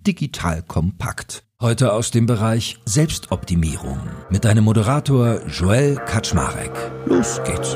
digital kompakt. Heute aus dem Bereich Selbstoptimierung mit deinem Moderator Joel Kaczmarek. Los geht's.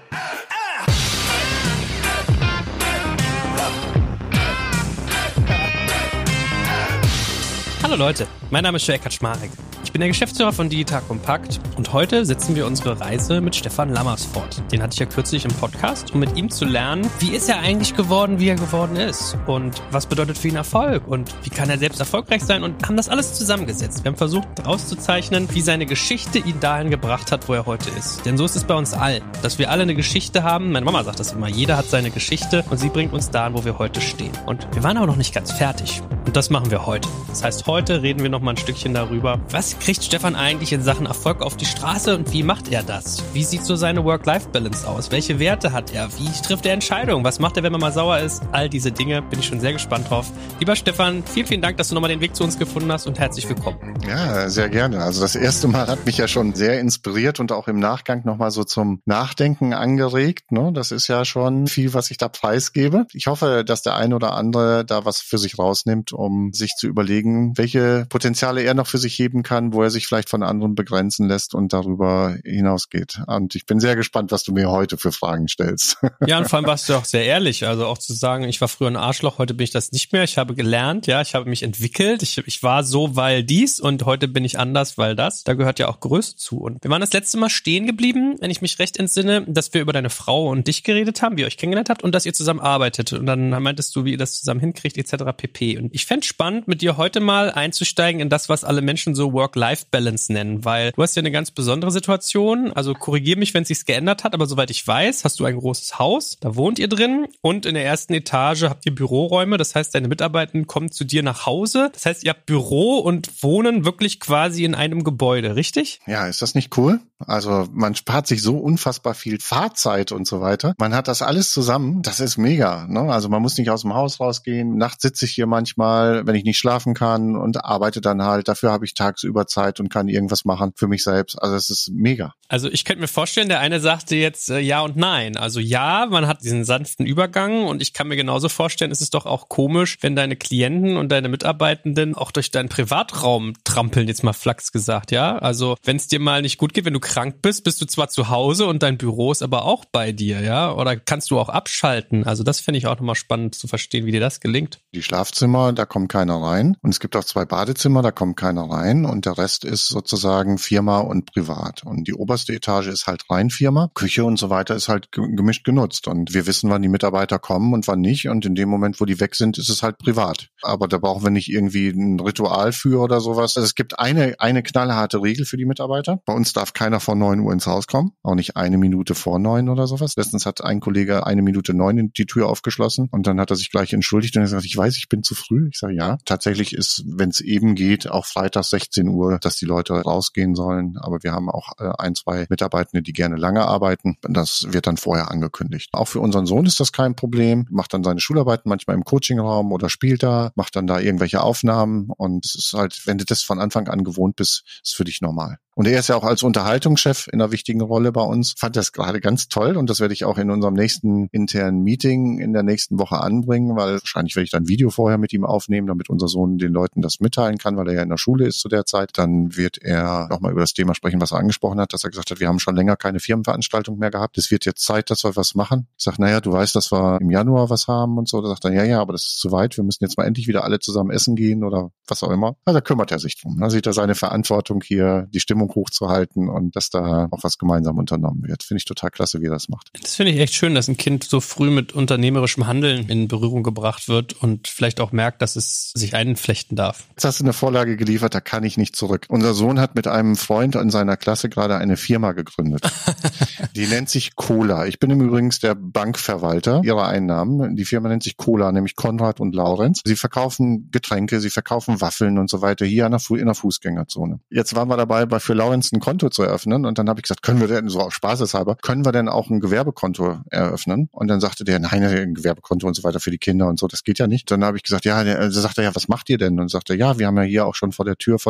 Hallo Leute, mein Name ist Joel Kaczmarek. Ich bin der Geschäftsführer von Digital Kompakt und heute setzen wir unsere Reise mit Stefan Lammers fort. Den hatte ich ja kürzlich im Podcast, um mit ihm zu lernen, wie ist er eigentlich geworden, wie er geworden ist und was bedeutet für ihn Erfolg und wie kann er selbst erfolgreich sein und haben das alles zusammengesetzt. Wir haben versucht herauszuzeichnen, wie seine Geschichte ihn dahin gebracht hat, wo er heute ist. Denn so ist es bei uns allen, dass wir alle eine Geschichte haben. Meine Mama sagt das immer, jeder hat seine Geschichte und sie bringt uns dahin, wo wir heute stehen. Und wir waren aber noch nicht ganz fertig und das machen wir heute. Das heißt, heute reden wir noch mal ein Stückchen darüber, was kriegt Stefan eigentlich in Sachen Erfolg auf die Straße und wie macht er das? Wie sieht so seine Work-Life-Balance aus? Welche Werte hat er? Wie trifft er Entscheidungen? Was macht er, wenn man mal sauer ist? All diese Dinge bin ich schon sehr gespannt drauf. Lieber Stefan, vielen, vielen Dank, dass du nochmal den Weg zu uns gefunden hast und herzlich willkommen. Ja, sehr gerne. Also das erste Mal hat mich ja schon sehr inspiriert und auch im Nachgang nochmal so zum Nachdenken angeregt. Das ist ja schon viel, was ich da preisgebe. Ich hoffe, dass der eine oder andere da was für sich rausnimmt, um sich zu überlegen, welche Potenziale er noch für sich heben kann, wo er sich vielleicht von anderen begrenzen lässt und darüber hinausgeht. Und ich bin sehr gespannt, was du mir heute für Fragen stellst. Ja, und vor allem warst du auch sehr ehrlich. Also auch zu sagen, ich war früher ein Arschloch, heute bin ich das nicht mehr. Ich habe gelernt, ja, ich habe mich entwickelt. Ich war so, weil dies und heute bin ich anders, weil das. Da gehört ja auch Größe zu. Und wir waren das letzte Mal stehen geblieben, wenn ich mich recht entsinne, dass wir über deine Frau und dich geredet haben, wie ihr euch kennengelernt habt und dass ihr zusammen arbeitet. Und dann meintest du, wie ihr das zusammen hinkriegt, etc. pp. Und ich fände es spannend, mit dir heute mal einzusteigen in das, was alle Menschen so Work-Life-Balance nennen, weil du hast ja eine ganz besondere Situation, also korrigier mich, wenn es sich geändert hat, aber soweit ich weiß, hast du ein großes Haus, da wohnt ihr drin und in der ersten Etage habt ihr Büroräume, das heißt, deine Mitarbeitenden kommen zu dir nach Hause, das heißt, ihr habt Büro und wohnen wirklich quasi in einem Gebäude, richtig? Ja, ist das nicht cool? Also man spart sich so unfassbar viel Fahrzeit und so weiter. Man hat das alles zusammen, das ist mega, ne? Also man muss nicht aus dem Haus rausgehen, nachts sitze ich hier manchmal, wenn ich nicht schlafen kann und arbeite dann halt, dafür habe ich tagsüber Zeit und kann irgendwas machen für mich selbst. Also es ist mega. Also ich könnte mir vorstellen, der eine sagte jetzt ja und nein. Also ja, man hat diesen sanften Übergang und ich kann mir genauso vorstellen, es ist doch auch komisch, wenn deine Klienten und deine Mitarbeitenden auch durch deinen Privatraum trampeln, jetzt mal flachs gesagt, ja? Also wenn es dir mal nicht gut geht, wenn du krank bist, bist du zwar zu Hause und dein Büro ist aber auch bei dir, ja? Oder kannst du auch abschalten? Also das finde ich auch nochmal spannend zu verstehen, wie dir das gelingt. Die Schlafzimmer, da kommt keiner rein und es gibt auch 2 Badezimmer, da kommt keiner rein und der Rest ist sozusagen Firma und privat. Und die oberste Etage ist halt rein Firma, Küche und so weiter ist halt gemischt genutzt und wir wissen, wann die Mitarbeiter kommen und wann nicht und in dem Moment, wo die weg sind, ist es halt privat. Aber da brauchen wir nicht irgendwie ein Ritual für oder sowas. Also es gibt eine knallharte Regel für die Mitarbeiter. Bei uns darf keiner vor 9 Uhr ins Haus kommen, auch nicht 1 Minute vor 9 oder sowas. Letztens hat ein Kollege 1 Minute 9 die Tür aufgeschlossen und dann hat er sich gleich entschuldigt und er sagt, ich weiß, ich bin zu früh. Ich sage, ja, tatsächlich ist, wenn es eben geht, auch freitags 16 Uhr, dass die Leute rausgehen sollen. Aber wir haben auch 1, 2 Mitarbeitende, die gerne lange arbeiten. Das wird dann vorher angekündigt. Auch für unseren Sohn ist das kein Problem. Macht dann seine Schularbeiten manchmal im Coachingraum oder spielt da, macht dann da irgendwelche Aufnahmen. Und es ist halt, wenn du das von Anfang an gewohnt bist, ist für dich normal. Und er ist ja auch als Unterhaltungschef in einer wichtigen Rolle bei uns. Fand das gerade ganz toll und das werde ich auch in unserem nächsten internen Meeting in der nächsten Woche anbringen, weil wahrscheinlich werde ich dann ein Video vorher mit ihm aufnehmen, damit unser Sohn den Leuten das mitteilen kann, weil er ja in der Schule ist zu der Zeit. Dann wird er nochmal über das Thema sprechen, was er angesprochen hat, dass er gesagt hat, wir haben schon länger keine Firmenveranstaltung mehr gehabt. Es wird jetzt Zeit, dass wir was machen. Ich sage, naja, du weißt, dass wir im Januar was haben und so. Da sagt er, ja, aber das ist zu weit. Wir müssen jetzt mal endlich wieder alle zusammen essen gehen oder was auch immer. Also da kümmert er sich drum. Da sieht er seine Verantwortung hier, die Stimmung hochzuhalten und dass da auch was gemeinsam unternommen wird. Finde ich total klasse, wie er das macht. Das finde ich echt schön, dass ein Kind so früh mit unternehmerischem Handeln in Berührung gebracht wird und vielleicht auch merkt, dass es sich einflechten darf. Jetzt hast du eine Vorlage geliefert, da kann ich nicht zurück. Unser Sohn hat mit einem Freund in seiner Klasse gerade eine Firma gegründet. Die nennt sich Cola. Ich bin im Übrigen der Bankverwalter ihrer Einnahmen. Die Firma nennt sich Cola, nämlich Konrad und Laurenz. Sie verkaufen Getränke, sie verkaufen Waffeln und so weiter hier in der Fußgängerzone. Jetzt waren wir dabei, für Laurenz ein Konto zu eröffnen und dann habe ich gesagt, können wir denn, so auf spaßeshalber, können wir denn auch ein Gewerbekonto eröffnen? Und dann sagte der, nein, ein Gewerbekonto und so weiter für die Kinder und so, das geht ja nicht. Dann habe ich gesagt, ja, dann sagt er, ja, was macht ihr denn? Und sagte, ja, wir haben ja hier auch schon vor der Tür, vor der Bank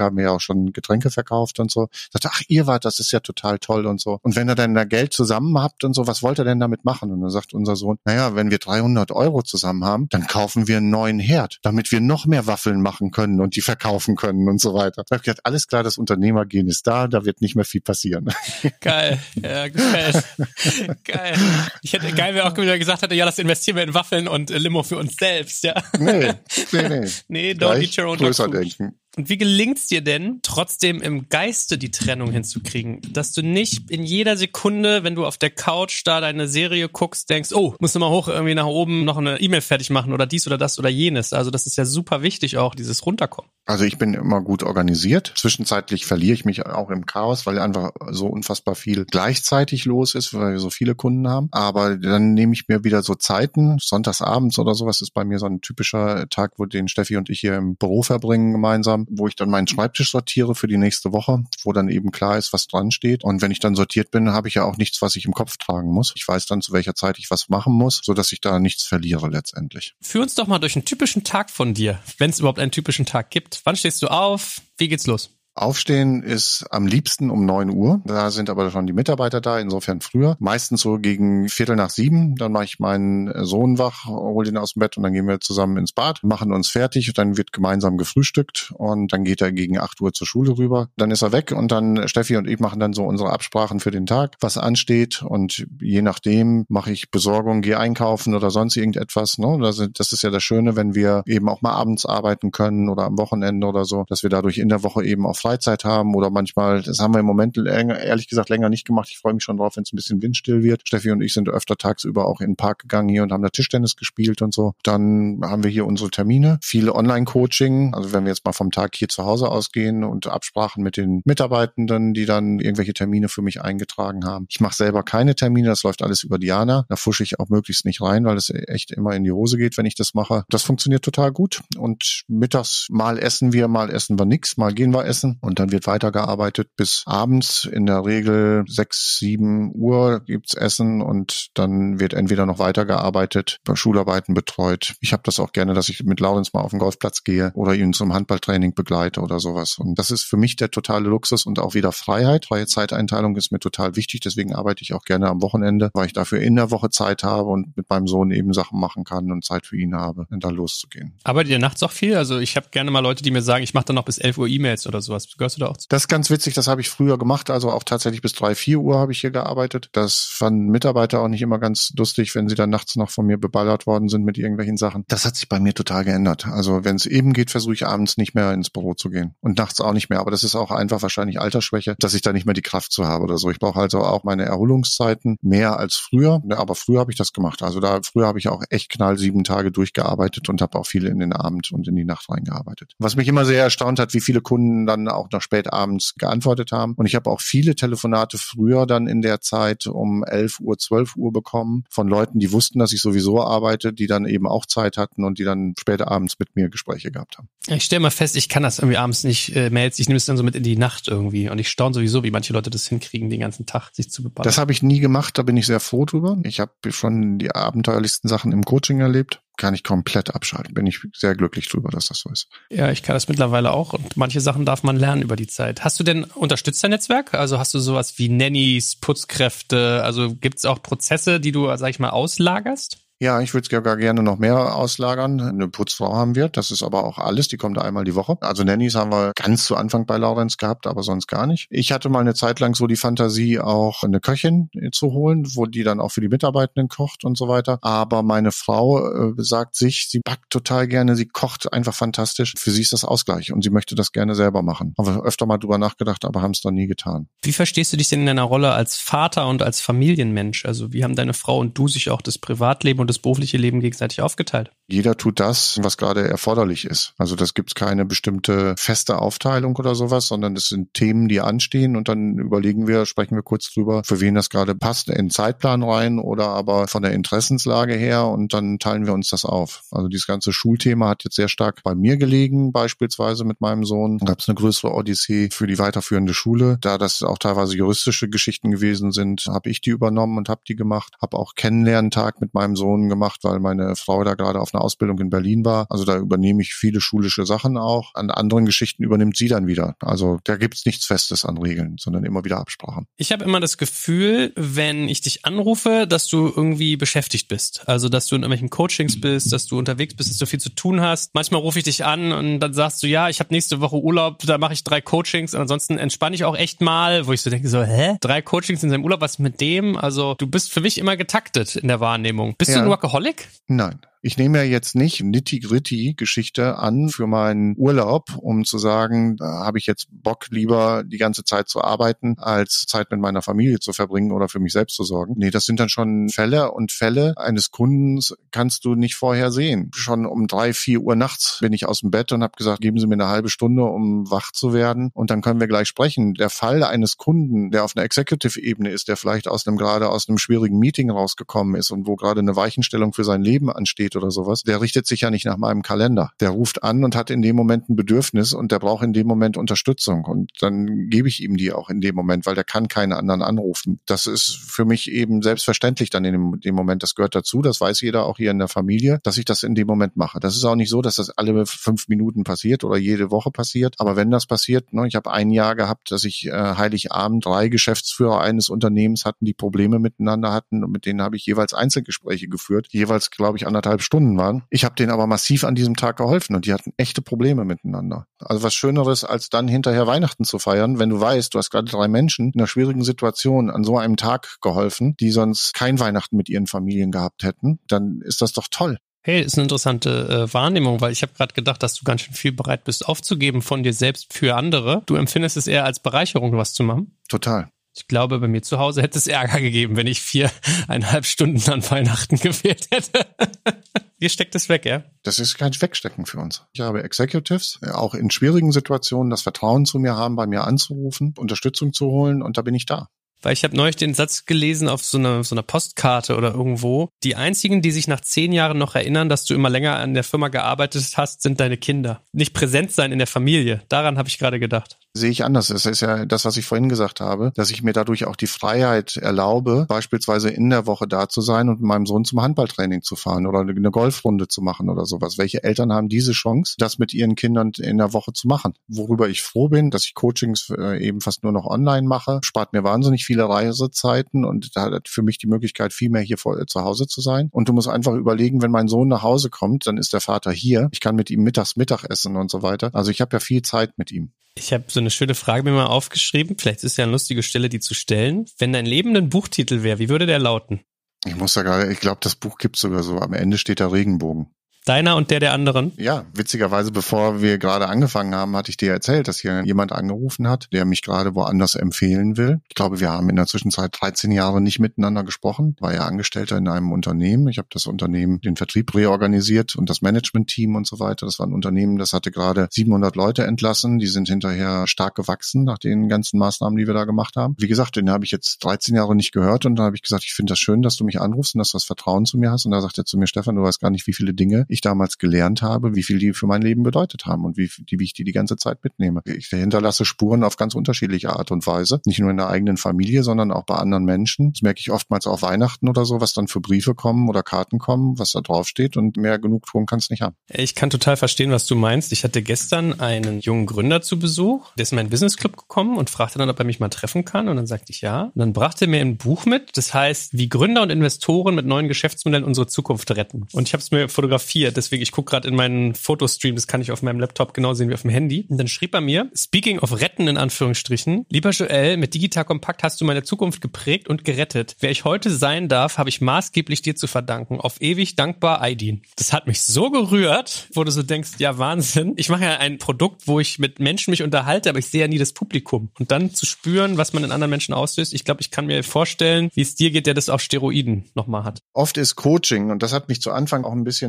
haben wir ja auch schon Getränke verkauft und so. Sagte, ach, ihr wart, das ist ja total toll und so. Und wenn ihr dann da Geld zusammen habt und so, was wollt ihr denn damit machen? Und dann sagt unser Sohn, naja, wenn wir 300 € zusammen haben, dann kaufen wir einen neuen Herd, damit wir noch mehr Waffeln machen können und die verkaufen können und so weiter. Da habe ich gedacht, alles klar, das Unternehmergehen ist da wird nicht mehr viel passieren. Geil, ja, gefällt. Geil. Geil wäre auch, wenn er gesagt hätte, ja, das investieren wir in Waffeln und Limo für uns selbst, ja. Nee. Nee, don't eat your own dog größer food. denken. Und wie gelingt's dir denn, trotzdem im Geiste die Trennung hinzukriegen? Dass du nicht in jeder Sekunde, wenn du auf der Couch da deine Serie guckst, denkst, oh, musst du mal hoch irgendwie nach oben noch eine E-Mail fertig machen oder dies oder das oder jenes. Also das ist ja super wichtig auch, dieses Runterkommen. Also ich bin immer gut organisiert. Zwischenzeitlich verliere ich mich auch im Chaos, weil einfach so unfassbar viel gleichzeitig los ist, weil wir so viele Kunden haben. Aber dann nehme ich mir wieder so Zeiten, sonntagsabends oder sowas ist bei mir so ein typischer Tag, wo den Steffi und ich hier im Büro verbringen gemeinsam, wo ich dann meinen Schreibtisch sortiere für die nächste Woche, wo dann eben klar ist, was dran steht. Und wenn ich dann sortiert bin, habe ich ja auch nichts, was ich im Kopf tragen muss. Ich weiß dann, zu welcher Zeit ich was machen muss, sodass ich da nichts verliere letztendlich. Führ uns doch mal durch einen typischen Tag von dir, wenn es überhaupt einen typischen Tag gibt. Wann stehst du auf? Wie geht's los? Aufstehen ist am liebsten um 9 Uhr. Da sind aber schon die Mitarbeiter da, insofern früher. Meistens so gegen 6:45. Dann mache ich meinen Sohn wach, hole ihn aus dem Bett und dann gehen wir zusammen ins Bad, machen uns fertig. Dann wird gemeinsam gefrühstückt und dann geht er gegen 8 Uhr zur Schule rüber. Dann ist er weg und dann Steffi und ich machen dann so unsere Absprachen für den Tag, was ansteht. Und je nachdem mache ich Besorgung, gehe einkaufen oder sonst irgendetwas. Ne? Das ist ja das Schöne, wenn wir eben auch mal abends arbeiten können oder am Wochenende oder so, dass wir dadurch in der Woche eben auch Freizeit haben oder manchmal, das haben wir im Moment ehrlich gesagt länger nicht gemacht. Ich freue mich schon drauf, wenn es ein bisschen windstill wird. Steffi und ich sind öfter tagsüber auch in den Park gegangen hier und haben da Tischtennis gespielt und so. Dann haben wir hier unsere Termine, viele Online-Coaching, also wenn wir jetzt mal vom Tag hier zu Hause ausgehen und Absprachen mit den Mitarbeitenden, die dann irgendwelche Termine für mich eingetragen haben. Ich mache selber keine Termine, das läuft alles über Diana. Da fusche ich auch möglichst nicht rein, weil es echt immer in die Hose geht, wenn ich das mache. Das funktioniert total gut und mittags mal essen wir nichts, mal gehen wir essen. Und dann wird weitergearbeitet bis abends. In der Regel 6, 7 Uhr gibt's Essen und dann wird entweder noch weitergearbeitet, bei Schularbeiten betreut. Ich habe das auch gerne, dass ich mit Laurenz mal auf den Golfplatz gehe oder ihn zum Handballtraining begleite oder sowas. Und das ist für mich der totale Luxus und auch wieder Freiheit. Freie Zeiteinteilung ist mir total wichtig. Deswegen arbeite ich auch gerne am Wochenende, weil ich dafür in der Woche Zeit habe und mit meinem Sohn eben Sachen machen kann und Zeit für ihn habe, da loszugehen. Arbeitet ihr nachts auch viel? Also ich habe gerne mal Leute, die mir sagen, ich mache dann noch bis 11 Uhr E-Mails oder sowas. Gehörst du da auch zu? Das ist ganz witzig, das habe ich früher gemacht, also auch tatsächlich bis 3, 4 Uhr habe ich hier gearbeitet. Das fanden Mitarbeiter auch nicht immer ganz lustig, wenn sie dann nachts noch von mir beballert worden sind mit irgendwelchen Sachen. Das hat sich bei mir total geändert. Also wenn es eben geht, versuche ich abends nicht mehr ins Büro zu gehen und nachts auch nicht mehr. Aber das ist auch einfach wahrscheinlich Altersschwäche, dass ich da nicht mehr die Kraft zu habe oder so. Ich brauche also auch meine Erholungszeiten mehr als früher. Aber früher habe ich das gemacht. Also früher habe ich auch echt 7 Tage durchgearbeitet und habe auch viel in den Abend und in die Nacht reingearbeitet. Was mich immer sehr erstaunt hat, wie viele Kunden dann auch noch spät abends geantwortet haben. Und ich habe auch viele Telefonate früher dann in der Zeit um 11 Uhr, 12 Uhr bekommen von Leuten, die wussten, dass ich sowieso arbeite, die dann eben auch Zeit hatten und die dann später abends mit mir Gespräche gehabt haben. Ich stelle mal fest, ich kann das irgendwie abends nicht Mails, ich nehme es dann so mit in die Nacht irgendwie und ich staune sowieso, wie manche Leute das hinkriegen, den ganzen Tag sich zu beballern. Das habe ich nie gemacht, da bin ich sehr froh drüber. Ich habe schon die abenteuerlichsten Sachen im Coaching erlebt. Kann ich komplett abschalten. Bin ich sehr glücklich drüber, dass das so ist. Ja, ich kann das mittlerweile auch und manche Sachen darf man lernen über die Zeit. Hast du denn Unterstützernetzwerk? Also hast du sowas wie Nannies, Putzkräfte? Also gibt es auch Prozesse, die du, sag ich mal, auslagerst? Ja, ich würde es gar gerne noch mehr auslagern. Eine Putzfrau haben wir, das ist aber auch alles, die kommt einmal die Woche. Also Nannies haben wir ganz zu Anfang bei Laurenz gehabt, aber sonst gar nicht. Ich hatte mal eine Zeit lang so die Fantasie, auch eine Köchin zu holen, wo die dann auch für die Mitarbeitenden kocht und so weiter. Aber meine Frau sagt sich, sie backt total gerne, sie kocht einfach fantastisch. Für sie ist das Ausgleich und sie möchte das gerne selber machen. Haben wir öfter mal drüber nachgedacht, aber haben es dann nie getan. Wie verstehst du dich denn in deiner Rolle als Vater und als Familienmensch? Also wie haben deine Frau und du sich auch das Privatleben und das berufliche Leben gegenseitig aufgeteilt? Jeder tut das, was gerade erforderlich ist. Also das gibt's keine bestimmte feste Aufteilung oder sowas, sondern das sind Themen, die anstehen und dann sprechen wir kurz drüber, für wen das gerade passt, in den Zeitplan rein oder aber von der Interessenslage her und dann teilen wir uns das auf. Also dieses ganze Schulthema hat jetzt sehr stark bei mir gelegen, beispielsweise mit meinem Sohn. Da gab's eine größere Odyssee für die weiterführende Schule. Da das auch teilweise juristische Geschichten gewesen sind, habe ich die übernommen und habe die gemacht. Habe auch Kennenlerntag mit meinem Sohn Lehrpersonen gemacht, weil meine Frau da gerade auf einer Ausbildung in Berlin war. Also da übernehme ich viele schulische Sachen auch. An anderen Geschichten übernimmt sie dann wieder. Also da gibt's nichts Festes an Regeln, sondern immer wieder Absprachen. Ich habe immer das Gefühl, wenn ich dich anrufe, dass du irgendwie beschäftigt bist. Also dass du in irgendwelchen Coachings bist, dass du unterwegs bist, dass du viel zu tun hast. Manchmal rufe ich dich an und dann sagst du, ja, ich habe nächste Woche Urlaub, da mache ich 3 Coachings und ansonsten entspanne ich auch echt mal, wo ich so denke, so, 3 Coachings in seinem Urlaub, was mit dem? Also du bist für mich immer getaktet in der Wahrnehmung. Bist du ein Workaholic? Nein. Ich nehme ja jetzt nicht Nitty-Gritty-Geschichte an für meinen Urlaub, um zu sagen, da habe ich jetzt Bock, lieber die ganze Zeit zu arbeiten, als Zeit mit meiner Familie zu verbringen oder für mich selbst zu sorgen. Nee, das sind dann schon Fälle und Fälle eines Kundens kannst du nicht vorher sehen. Schon um 3, 4 Uhr nachts bin ich aus dem Bett und habe gesagt, geben Sie mir eine halbe Stunde, um wach zu werden und dann können wir gleich sprechen. Der Fall eines Kunden, der auf einer Executive-Ebene ist, der vielleicht gerade aus einem schwierigen Meeting rausgekommen ist und wo gerade eine Weichenstellung für sein Leben ansteht oder sowas, der richtet sich ja nicht nach meinem Kalender. Der ruft an und hat in dem Moment ein Bedürfnis und der braucht in dem Moment Unterstützung und dann gebe ich ihm die auch in dem Moment, weil der kann keinen anderen anrufen. Das ist für mich eben selbstverständlich dann in dem Moment, das gehört dazu, das weiß jeder auch hier in der Familie, dass ich das in dem Moment mache. Das ist auch nicht so, dass das alle 5 Minuten passiert oder jede Woche passiert, aber wenn das passiert, ich habe ein Jahr gehabt, dass ich Heiligabend 3 Geschäftsführer eines Unternehmens hatten, die Probleme miteinander hatten und mit denen habe ich jeweils Einzelgespräche geführt, jeweils, glaube ich, 1,5 Stunden waren. Ich habe denen aber massiv an diesem Tag geholfen und die hatten echte Probleme miteinander. Also was Schöneres, als dann hinterher Weihnachten zu feiern, wenn du weißt, du hast gerade 3 Menschen in einer schwierigen Situation an so einem Tag geholfen, die sonst kein Weihnachten mit ihren Familien gehabt hätten, dann ist das doch toll. Hey, ist eine interessante Wahrnehmung, weil ich habe gerade gedacht, dass du ganz schön viel bereit bist aufzugeben von dir selbst für andere. Du empfindest es eher als Bereicherung, was zu machen? Total. Ich glaube, bei mir zu Hause hätte es Ärger gegeben, wenn ich 4,5 Stunden an Weihnachten gefehlt hätte. Dir steckt es weg, ja? Das ist kein Wegstecken für uns. Ich habe Executives, auch in schwierigen Situationen, das Vertrauen zu mir haben, bei mir anzurufen, Unterstützung zu holen und da bin ich da. Weil ich habe neulich den Satz gelesen auf so einer Postkarte oder irgendwo. Die einzigen, die sich nach 10 Jahren noch erinnern, dass du immer länger an der Firma gearbeitet hast, sind deine Kinder. Nicht präsent sein in der Familie. Daran habe ich gerade gedacht. Sehe ich anders. Es ist ja das, was ich vorhin gesagt habe, dass ich mir dadurch auch die Freiheit erlaube, beispielsweise in der Woche da zu sein und mit meinem Sohn zum Handballtraining zu fahren oder eine Golfrunde zu machen oder sowas. Welche Eltern haben diese Chance, das mit ihren Kindern in der Woche zu machen? Worüber ich froh bin, dass ich Coachings eben fast nur noch online mache, spart mir wahnsinnig viele Reisezeiten und da hat für mich die Möglichkeit, viel mehr hier zu Hause zu sein. Und du musst einfach überlegen, wenn mein Sohn nach Hause kommt, dann ist der Vater hier. Ich kann mit ihm Mittag essen und so weiter. Also ich habe ja viel Zeit mit ihm. Ich habe so eine schöne Frage mir mal aufgeschrieben. Vielleicht ist ja eine lustige Stelle, die zu stellen. Wenn dein Leben ein Buchtitel wäre, wie würde der lauten? Ich glaube, das Buch gibt's sogar so. Am Ende steht da Regenbogen. Deiner und der anderen? Ja, witzigerweise, bevor wir gerade angefangen haben, hatte ich dir erzählt, dass hier jemand angerufen hat, der mich gerade woanders empfehlen will. Ich glaube, wir haben in der Zwischenzeit 13 Jahre nicht miteinander gesprochen. War ja Angestellter in einem Unternehmen. Ich habe das Unternehmen, den Vertrieb reorganisiert und das Management-Team und so weiter. Das war ein Unternehmen, das hatte gerade 700 Leute entlassen. Die sind hinterher stark gewachsen nach den ganzen Maßnahmen, die wir da gemacht haben. Wie gesagt, den habe ich jetzt 13 Jahre nicht gehört und dann habe ich gesagt, ich finde das schön, dass du mich anrufst und dass du das Vertrauen zu mir hast. Und da sagt er zu mir, Stefan, du weißt gar nicht, wie viele Dinge ich damals gelernt habe, wie viel die für mein Leben bedeutet haben und wie ich die ganze Zeit mitnehme. Ich hinterlasse Spuren auf ganz unterschiedliche Art und Weise. Nicht nur in der eigenen Familie, sondern auch bei anderen Menschen. Das merke ich oftmals auf Weihnachten oder so, was dann für Briefe kommen oder Karten kommen, was da draufsteht und mehr Genugtuung kann es nicht haben. Ich kann total verstehen, was du meinst. Ich hatte gestern einen jungen Gründer zu Besuch. Der ist in meinen Business Club gekommen und fragte dann, ob er mich mal treffen kann. Und dann sagte ich ja. Und dann brachte er mir ein Buch mit. Das heißt, wie Gründer und Investoren mit neuen Geschäftsmodellen unsere Zukunft retten. Und ich habe es mir fotografiert. Deswegen, ich gucke gerade in meinen Fotostream, das kann ich auf meinem Laptop genau sehen wie auf dem Handy. Und dann schrieb er mir, speaking of retten in Anführungsstrichen, lieber Joel, mit Digital Compact hast du meine Zukunft geprägt und gerettet. Wer ich heute sein darf, habe ich maßgeblich dir zu verdanken. Auf ewig dankbar, Aydin. Das hat mich so gerührt, wo du so denkst, ja Wahnsinn. Ich mache ja ein Produkt, wo ich mit Menschen mich unterhalte, aber ich sehe ja nie das Publikum. Und dann zu spüren, was man in anderen Menschen auslöst, ich glaube, ich kann mir vorstellen, wie es dir geht, der das auf Steroiden nochmal hat. Oft ist Coaching, und das hat mich zu Anfang auch ein bisschen gestört,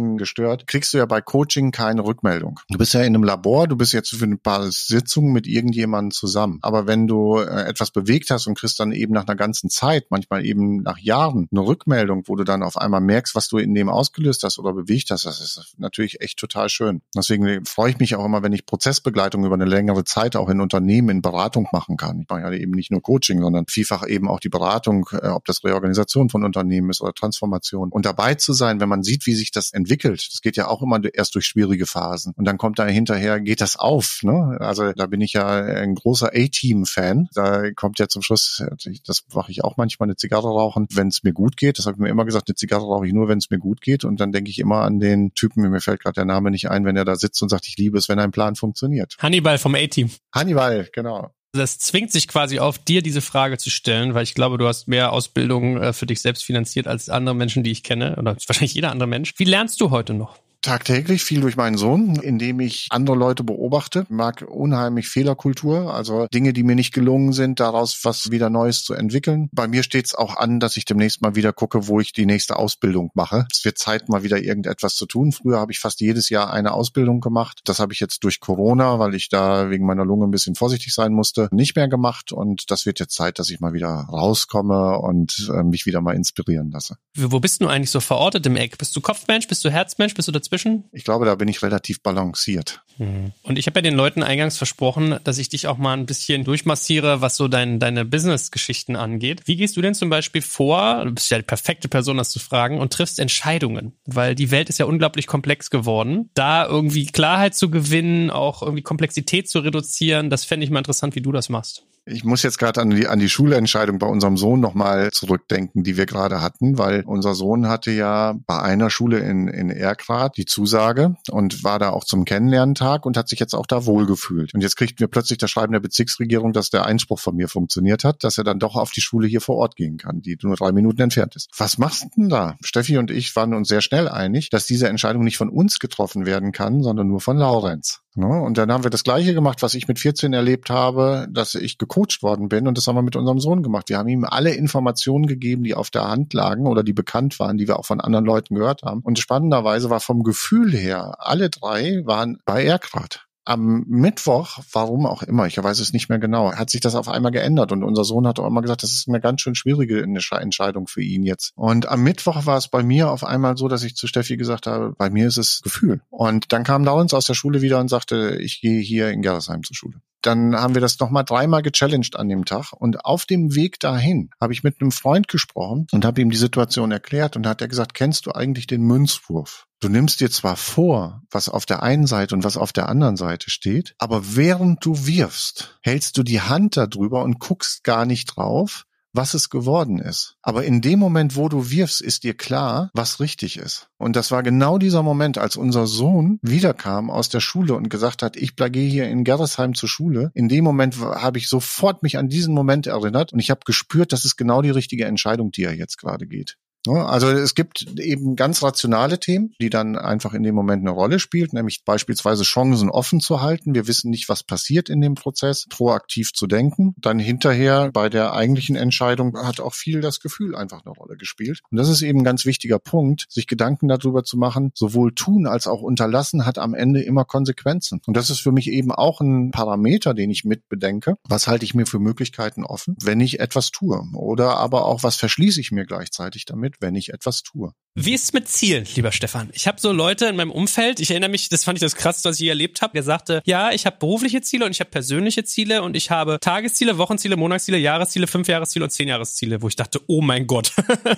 gehört, kriegst du ja bei Coaching keine Rückmeldung. Du bist ja in einem Labor, du bist jetzt für ein paar Sitzungen mit irgendjemandem zusammen. Aber wenn du etwas bewegt hast und kriegst dann eben nach einer ganzen Zeit, manchmal eben nach Jahren, eine Rückmeldung, wo du dann auf einmal merkst, was du in dem ausgelöst hast oder bewegt hast, das ist natürlich echt total schön. Deswegen freue ich mich auch immer, wenn ich Prozessbegleitung über eine längere Zeit auch in Unternehmen in Beratung machen kann. Ich mache ja eben nicht nur Coaching, sondern vielfach eben auch die Beratung, ob das Reorganisation von Unternehmen ist oder Transformation. Und dabei zu sein, wenn man sieht, wie sich das entwickelt, das geht ja auch immer erst durch schwierige Phasen. Und dann kommt da hinterher, geht das auf, ne? Also da bin ich ja ein großer A-Team-Fan. Da kommt ja zum Schluss, das mache ich auch manchmal, eine Zigarre rauchen, wenn es mir gut geht. Das habe ich mir immer gesagt, eine Zigarre rauche ich nur, wenn es mir gut geht. Und dann denke ich immer an den Typen, mir fällt gerade der Name nicht ein, wenn er da sitzt und sagt, ich liebe es, wenn ein Plan funktioniert. Hannibal vom A-Team. Hannibal, genau. Das zwingt sich quasi auf, dir diese Frage zu stellen, weil ich glaube, du hast mehr Ausbildung für dich selbst finanziert als andere Menschen, die ich kenne, oder wahrscheinlich jeder andere Mensch. Wie lernst du heute noch? Tagtäglich, viel durch meinen Sohn, indem ich andere Leute beobachte. Ich mag unheimlich Fehlerkultur, also Dinge, die mir nicht gelungen sind, daraus was wieder Neues zu entwickeln. Bei mir steht es auch an, dass ich demnächst mal wieder gucke, wo ich die nächste Ausbildung mache. Es wird Zeit, mal wieder irgendetwas zu tun. Früher habe ich fast jedes Jahr eine Ausbildung gemacht. Das habe ich jetzt durch Corona, weil ich da wegen meiner Lunge ein bisschen vorsichtig sein musste, nicht mehr gemacht. Und das wird jetzt Zeit, dass ich mal wieder rauskomme und mich wieder mal inspirieren lasse. Wo bist du eigentlich so verortet im Eck? Bist du Kopfmensch? Bist du Herzmensch? Bist du dazwischen? Ich glaube, da bin ich relativ balanciert. Und ich habe ja den Leuten eingangs versprochen, dass ich dich auch mal ein bisschen durchmassiere, was so deine Business-Geschichten angeht. Wie gehst du denn zum Beispiel vor, du bist ja die perfekte Person, das zu fragen, und triffst Entscheidungen? Weil die Welt ist ja unglaublich komplex geworden. Da irgendwie Klarheit zu gewinnen, auch irgendwie Komplexität zu reduzieren, das fände ich mal interessant, wie du das machst. Ich muss jetzt gerade an die Schulentscheidung bei unserem Sohn nochmal zurückdenken, die wir gerade hatten, weil unser Sohn hatte ja bei einer Schule in Erkrath die Zusage und war da auch zum Kennenlerntag und hat sich jetzt auch da wohlgefühlt. Und jetzt kriegten wir plötzlich das Schreiben der Bezirksregierung, dass der Einspruch von mir funktioniert hat, dass er dann doch auf die Schule hier vor Ort gehen kann, die nur 3 Minuten entfernt ist. Was machst du denn da? Steffi und ich waren uns sehr schnell einig, dass diese Entscheidung nicht von uns getroffen werden kann, sondern nur von Laurenz. Und dann haben wir das Gleiche gemacht, was ich mit 14 erlebt habe, dass ich gecoacht worden bin, und das haben wir mit unserem Sohn gemacht. Wir haben ihm alle Informationen gegeben, die auf der Hand lagen oder die bekannt waren, die wir auch von anderen Leuten gehört haben. Und spannenderweise war vom Gefühl her, alle 3 waren bei Erkrath. Am Mittwoch, warum auch immer, ich weiß es nicht mehr genau, hat sich das auf einmal geändert und unser Sohn hat auch immer gesagt, das ist eine ganz schön schwierige Entscheidung für ihn jetzt. Und am Mittwoch war es bei mir auf einmal so, dass ich zu Steffi gesagt habe, bei mir ist es Gefühl. Und dann kam Laurenz aus der Schule wieder und sagte, ich gehe hier in Gerresheim zur Schule. Dann haben wir das nochmal 3-mal gechallenged an dem Tag und auf dem Weg dahin habe ich mit einem Freund gesprochen und habe ihm die Situation erklärt und hat er gesagt, kennst du eigentlich den Münzwurf? Du nimmst dir zwar vor, was auf der einen Seite und was auf der anderen Seite steht, aber während du wirfst, hältst du die Hand da drüber und guckst gar nicht drauf, was es geworden ist. Aber in dem Moment, wo du wirfst, ist dir klar, was richtig ist. Und das war genau dieser Moment, als unser Sohn wiederkam aus der Schule und gesagt hat, ich gehe hier in Gerresheim zur Schule. In dem Moment habe ich sofort mich an diesen Moment erinnert und ich habe gespürt, das ist genau die richtige Entscheidung, die er jetzt gerade geht. Also es gibt eben ganz rationale Themen, die dann einfach in dem Moment eine Rolle spielt, nämlich beispielsweise Chancen offen zu halten. Wir wissen nicht, was passiert in dem Prozess, proaktiv zu denken. Dann hinterher bei der eigentlichen Entscheidung hat auch viel das Gefühl einfach eine Rolle gespielt. Und das ist eben ein ganz wichtiger Punkt, sich Gedanken darüber zu machen, sowohl tun als auch unterlassen hat am Ende immer Konsequenzen. Und das ist für mich eben auch ein Parameter, den ich mit bedenke. Was halte ich mir für Möglichkeiten offen, wenn ich etwas tue? Oder aber auch, was verschließe ich mir gleichzeitig damit, wenn ich etwas tue. Wie ist es mit Zielen, lieber Stefan? Ich habe so Leute in meinem Umfeld, ich erinnere mich, das fand ich das Krasseste, was ich je erlebt habe. Der sagte, ja, ich habe berufliche Ziele und ich habe persönliche Ziele und ich habe Tagesziele, Wochenziele, Monatsziele, Jahresziele, 5-Jahresziele und 10-Jahresziele, wo ich dachte, oh mein Gott.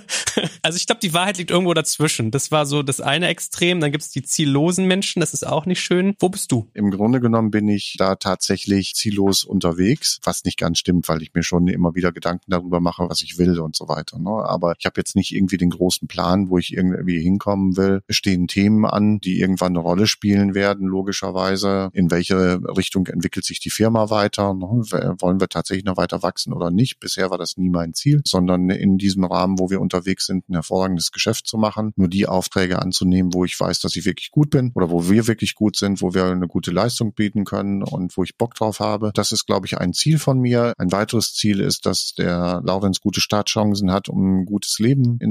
Also ich glaube, die Wahrheit liegt irgendwo dazwischen. Das war so das eine Extrem. Dann gibt es die ziellosen Menschen, das ist auch nicht schön. Wo bist du? Im Grunde genommen bin ich da tatsächlich ziellos unterwegs, was nicht ganz stimmt, weil ich mir schon immer wieder Gedanken darüber mache, was ich will und so weiter. Aber ich habe jetzt nicht irgendwie den großen Plan, wo ich irgendwie hinkommen will. Es stehen Themen an, die irgendwann eine Rolle spielen werden, logischerweise. In welche Richtung entwickelt sich die Firma weiter? Wollen wir tatsächlich noch weiter wachsen oder nicht? Bisher war das nie mein Ziel, sondern in diesem Rahmen, wo wir unterwegs sind, ein hervorragendes Geschäft zu machen, nur die Aufträge anzunehmen, wo ich weiß, dass ich wirklich gut bin oder wo wir wirklich gut sind, wo wir eine gute Leistung bieten können und wo ich Bock drauf habe. Das ist, glaube ich, ein Ziel von mir. Ein weiteres Ziel ist, dass der Laurenz gute Startchancen hat, um ein gutes Leben in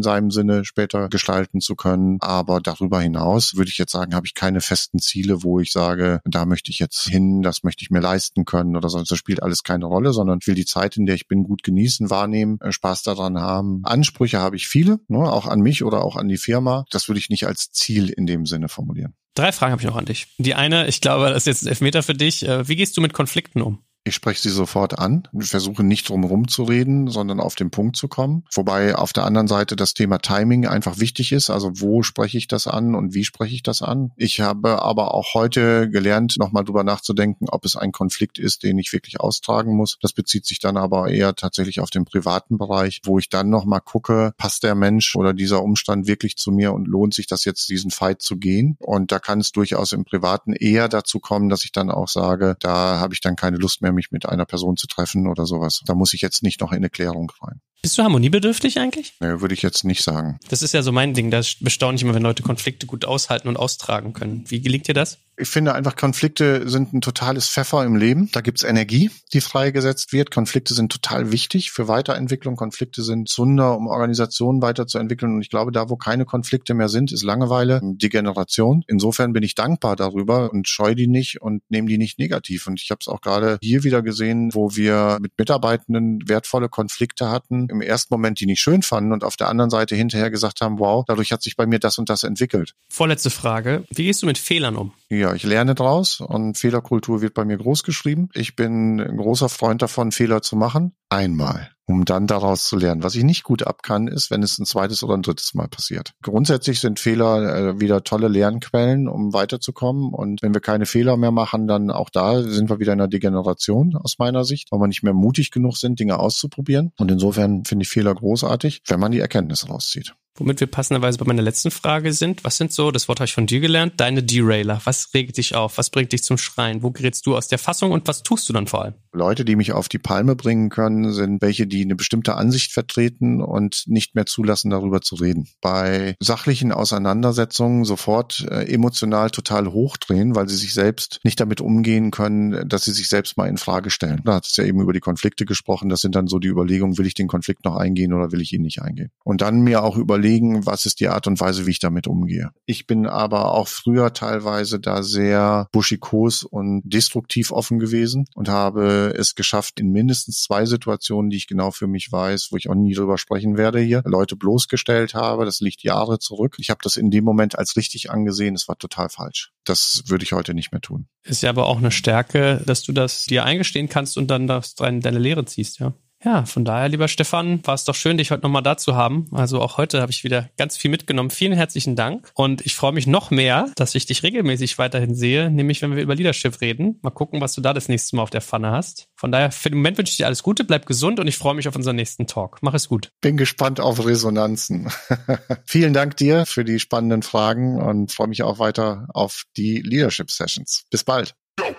seinem Sinne später gestalten zu können. Aber darüber hinaus würde ich jetzt sagen, habe ich keine festen Ziele, wo ich sage, da möchte ich jetzt hin, das möchte ich mir leisten können oder sonst. Das spielt alles keine Rolle, sondern ich will die Zeit, in der ich bin, gut genießen, wahrnehmen, Spaß daran haben. Ansprüche habe ich viele, ne, auch an mich oder auch an die Firma. Das würde ich nicht als Ziel in dem Sinne formulieren. 3 Fragen habe ich noch an dich. Die eine, ich glaube, das ist jetzt ein Elfmeter für dich. Wie gehst du mit Konflikten um? Ich spreche sie sofort an, versuche nicht drum herum zu reden, sondern auf den Punkt zu kommen. Wobei auf der anderen Seite das Thema Timing einfach wichtig ist. Also wo spreche ich das an und wie spreche ich das an? Ich habe aber auch heute gelernt, nochmal drüber nachzudenken, ob es ein Konflikt ist, den ich wirklich austragen muss. Das bezieht sich dann aber eher tatsächlich auf den privaten Bereich, wo ich dann nochmal gucke, passt der Mensch oder dieser Umstand wirklich zu mir und lohnt sich das jetzt, diesen Fight zu gehen? Und da kann es durchaus im Privaten eher dazu kommen, dass ich dann auch sage, da habe ich dann keine Lust mehr, mich mit einer Person zu treffen oder sowas. Da muss ich jetzt nicht noch in eine Klärung rein. Bist du harmoniebedürftig eigentlich? Nee, würde ich jetzt nicht sagen. Das ist ja so mein Ding. Da bestaune ich immer, wenn Leute Konflikte gut aushalten und austragen können. Wie gelingt dir das? Ich finde einfach, Konflikte sind ein totales Pfeffer im Leben. Da gibt's Energie, die freigesetzt wird. Konflikte sind total wichtig für Weiterentwicklung. Konflikte sind Zunder, um Organisationen weiterzuentwickeln. Und ich glaube, da, wo keine Konflikte mehr sind, ist Langeweile, Degeneration. Insofern bin ich dankbar darüber und scheue die nicht und nehme die nicht negativ. Und ich habe es auch gerade hier wieder gesehen, wo wir mit Mitarbeitenden wertvolle Konflikte hatten. Im ersten Moment die nicht schön fanden und auf der anderen Seite hinterher gesagt haben, wow, dadurch hat sich bei mir das und das entwickelt. Vorletzte Frage. Wie gehst du mit Fehlern um? Ja, ich lerne draus und Fehlerkultur wird bei mir groß geschrieben. Ich bin ein großer Freund davon, Fehler zu machen. Einmal, um dann daraus zu lernen. Was ich nicht gut ab kann, ist, wenn es ein zweites oder ein drittes Mal passiert. Grundsätzlich sind Fehler wieder tolle Lernquellen, um weiterzukommen. Und wenn wir keine Fehler mehr machen, dann auch da sind wir wieder in einer Degeneration aus meiner Sicht, weil wir nicht mehr mutig genug sind, Dinge auszuprobieren. Und insofern finde ich Fehler großartig, wenn man die Erkenntnisse rauszieht. Womit wir passenderweise bei meiner letzten Frage sind. Was sind so, das Wort habe ich von dir gelernt, deine Derailer? Was regt dich auf? Was bringt dich zum Schreien? Wo gerätst du aus der Fassung und was tust du dann vor allem? Leute, die mich auf die Palme bringen können, sind welche, die eine bestimmte Ansicht vertreten und nicht mehr zulassen, darüber zu reden. Bei sachlichen Auseinandersetzungen sofort emotional total hochdrehen, weil sie sich selbst nicht damit umgehen können, dass sie sich selbst mal in Frage stellen. Da hat es ja eben über die Konflikte gesprochen. Das sind dann so die Überlegungen, will ich den Konflikt noch eingehen oder will ich ihn nicht eingehen? Und dann mir auch überlegen, was ist die Art und Weise, wie ich damit umgehe. Ich bin aber auch früher teilweise da sehr buschikos und destruktiv offen gewesen und habe es geschafft, in mindestens 2 Situationen, die ich genau für mich weiß, wo ich auch nie drüber sprechen werde hier, Leute bloßgestellt habe. Das liegt Jahre zurück. Ich habe das in dem Moment als richtig angesehen. Es war total falsch. Das würde ich heute nicht mehr tun. Ist ja aber auch eine Stärke, dass du das dir eingestehen kannst und dann deine Lehre ziehst, ja. Ja, von daher, lieber Stefan, war es doch schön, dich heute nochmal da zu haben. Also auch heute habe ich wieder ganz viel mitgenommen. Vielen herzlichen Dank. Und ich freue mich noch mehr, dass ich dich regelmäßig weiterhin sehe, nämlich wenn wir über Leadership reden. Mal gucken, was du da das nächste Mal auf der Pfanne hast. Von daher, für den Moment wünsche ich dir alles Gute, bleib gesund und ich freue mich auf unseren nächsten Talk. Mach es gut. Bin gespannt auf Resonanzen. Vielen Dank dir für die spannenden Fragen und freue mich auch weiter auf die Leadership Sessions. Bis bald.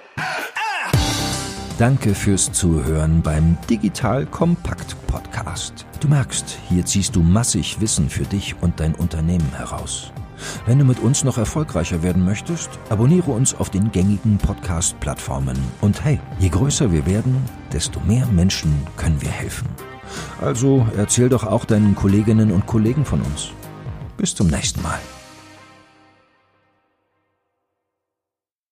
Danke fürs Zuhören beim Digital Kompakt Podcast. Du merkst, hier ziehst du massig Wissen für dich und dein Unternehmen heraus. Wenn du mit uns noch erfolgreicher werden möchtest, abonniere uns auf den gängigen Podcast-Plattformen. Und hey, je größer wir werden, desto mehr Menschen können wir helfen. Also erzähl doch auch deinen Kolleginnen und Kollegen von uns. Bis zum nächsten Mal.